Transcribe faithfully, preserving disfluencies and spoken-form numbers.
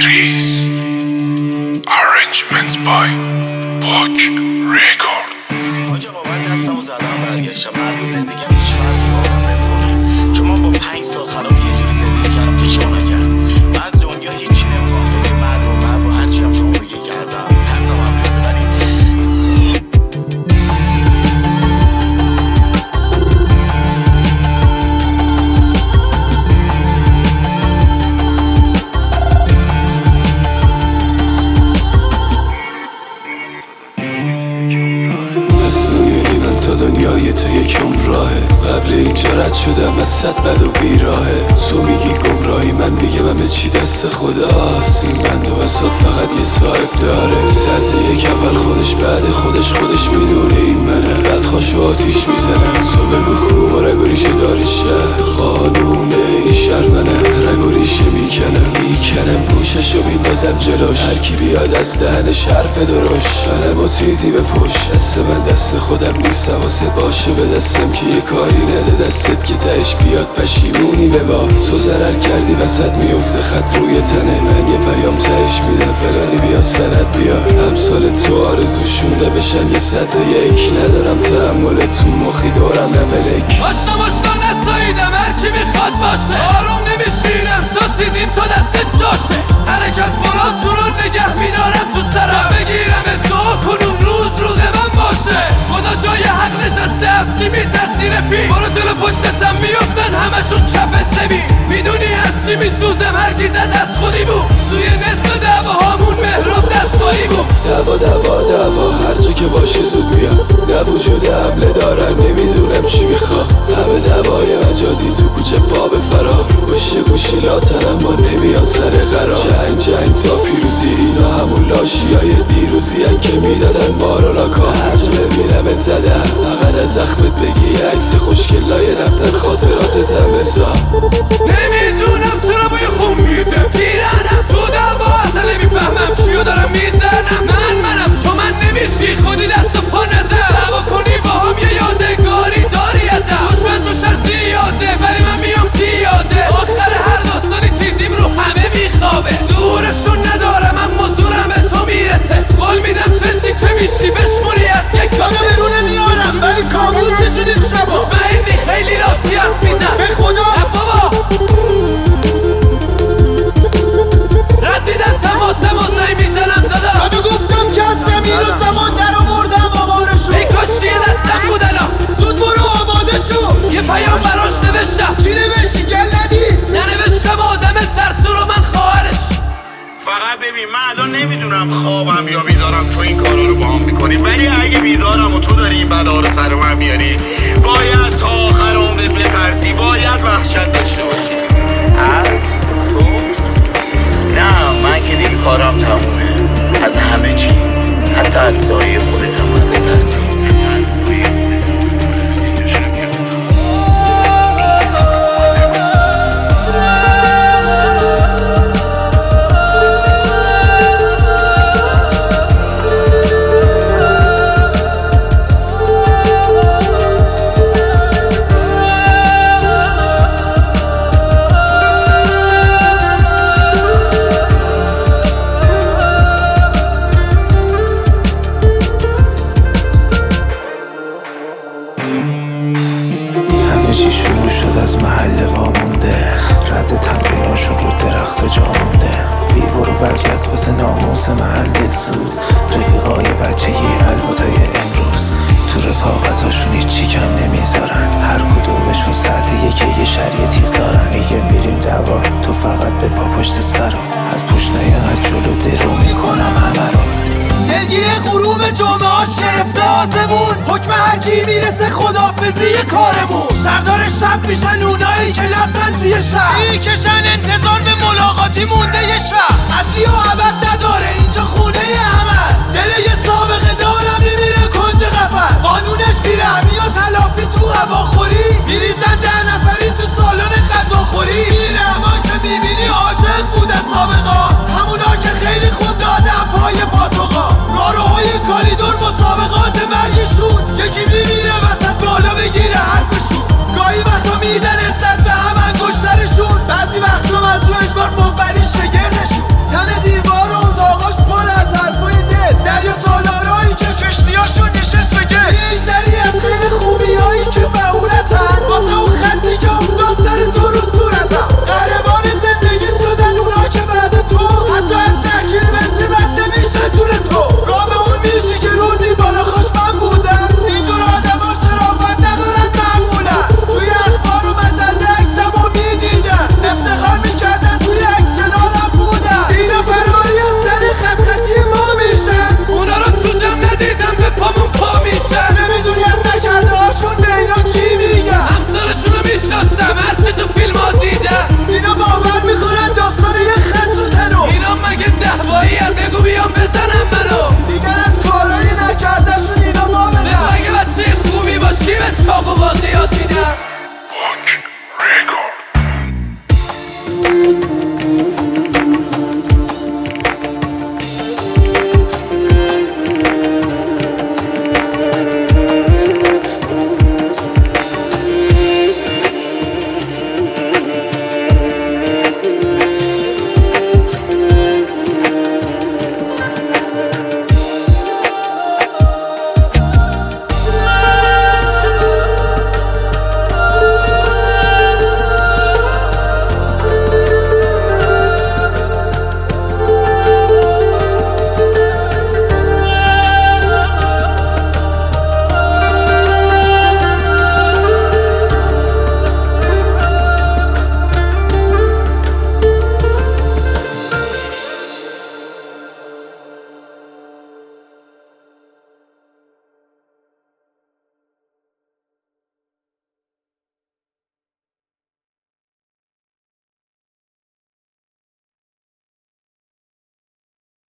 Trees. Arrangements by Book Record. آجا با من دستمو زدم برگشتم هر روز زندگیم هیچ فرقی با آدم نمیکنه، چون من با پنج سال خراب یه جوری زندگی کردم که شما نکرد. من از دنیا هیچی نمیخوام تو که مرد و مرد و هرچی هم شما بگه کردم. ترسم هم ریخته ولی تا دنیای تو یک عمراهه. قبل اینجا رد شدم از صد بد و بیراهه. تو میگی گمراهی، من میگم همه چی دست خداست. این بند و بساط فقط یه صاحب داره. سطح یک اول خودش بعد خودش خودش میدونه این منه. بعد خوشو آتیش میزنم. تو بگو خوب و رگ و ریشه داری شهر. قانون این شهر منه. رگ و ریشه میکنم میکنم گوششو میندازم جلوش. هر کی بیاد از دهنش حرف درشت. منم و تیزی به پشت. دست من دست خودم نیست، حواست باشه به دستم که یه کاری نده دستت که تهش بیاد پشیمونی به با. تو ضرر کردی وسط میفته خط روی تنت. من یه پیام تهش میدم فلانی بیا سند بیا. امثال تو آرزوشونه بشن یه سطح یک. ندارم تحمل تو مخی دورم نملک. آشنا باشنا نساییدم هر کی میخواد باشه. آروم نمیشینم تو تیزیم تو دست جاشه. حرکت فراتون رو نگه میدارم تو سرم. بگیرم تو کنون روز روز من باشه. خدا جای حق نشسته از چی میترسی رفیق. برو جلو پشتتم میفتن همشون کف سبی. میدونی از چی میسوزم هر کی زد از خودی بود. توی نصف دعوا هامون مهراب دستخواهی بود. دعوا دعوا دعوا هر جا که باشه زود میاد. نه وجود حمله دارن نمیدونم چی میخوا. همه دعوای مجازی تو کوچه پا به فرار. بشه گوشی لاتن اما نمیاد سر قرار. جنگ جنگ تا پیروزی اینا همون لاشیای دیروزی هن که میدادن ما رو لاکا. هر جا ببینمت زدم فقط از زخمت بگی عکس خوشگلای رفتن خاطراتتم بسا. نمیدونم چرا با یه خون میده پیرنم. تو دعوا اصلا نمیفهمم چیو دارم میزنم. من منم تو من نمیشی خودی دست و پا نزم. دعوا کنی با هم یه یادگاری داری ازم. دشمن تو شر زیاده ولی من میام پیاده. آخر هر داستانی تیزیم رو همه میخوابه. زورشون ندارم اما زورم به تو میرسه. قول میدم چه تیکه میشی بشمونی از یک کاسه. برونه میارم ولی کابوسشون این شبا. مطمئنی خیلی راتی حرف میزن به خدا نه بابا. رد میدن تماسه مازهی میزنم دادا. دادو گفتم که از زمین و زمان در آوردم آمارشو. ای کاشتی یه دستم بود الان. زود برو آماده شو. یه پیام براش نوشتم. چی نوشتی گلدی؟ ننوشتم آدم ترسو رو من خواهرش. فقط ببین من الان نمیدونم خوابم یا بیدارم تو این کارا رو با هم میکنی. ولی اگه بیدارم و تو داری این بلا رو سر من میاری باید تا آخر عمرت بترسی. باید وحشت داشته باشی از تو. نه من که دیگه کارم تمومه. از همه چی حتی از سایه خودت هم من بترسی. چی شروع شد از محل وامونده. رد تمریناشون رو درخت و جا مونده. بی برو برگرد واسه ناموس محل دلسوز. رفیقای بچگی الباتای امروز تو رفاقتاشون هیچی کم نمیذارن. هر کدومشون ساعت یکی یه شریع تیغ دارن. میگه میریم دعوا تو فقط به پا پشت سرم. از پوش نیاد جلو درو میکنم همه رو. دلگیر غروب جمعه ها شرفته آسمون. حکم هر کی میرسه خدافزی کارمون. شردار شب میشن اونایی که لفتن توی شب. میکشن انتظار به ملاقاتی مونده یه شب. اصلی و عبد نداره اینجا خونه همه. دل یه سابقه دارم میمیره کنج قفل. قانونش میره یا تلافی تو هواخوری. میریزن در